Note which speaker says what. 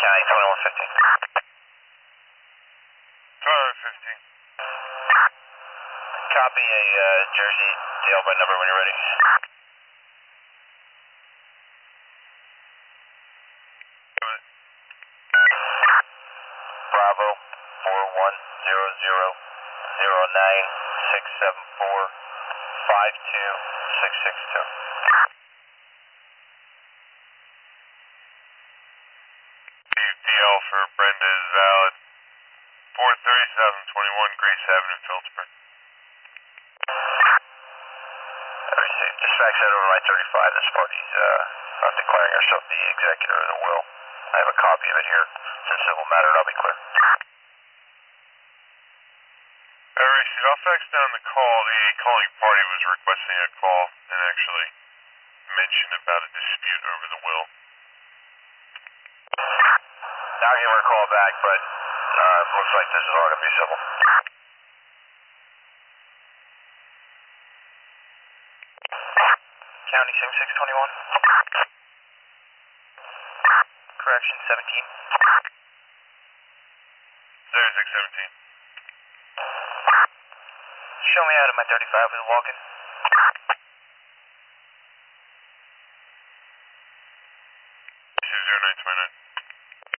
Speaker 1: County 2115.
Speaker 2: 2115.
Speaker 1: Copy a Jersey jail by number when you're ready. Bravo 41000967452662.
Speaker 2: DL for Brenda is valid. 43721 Grace Avenue, Phillipsburg.
Speaker 1: Received. Dispatch that over my 35. This party's declaring herself the executor of the will. I have a copy of it here. It's a civil matter, and I'll be clear.
Speaker 2: Received. I'll fax down the call. The calling party was requesting a call and actually mentioned about a dispute over the will.
Speaker 1: I'll give her a call back, but looks like this is all going to be civil. County 6621. Correction 17.
Speaker 2: 0617.
Speaker 1: Show me out of my 35 with a walk-in.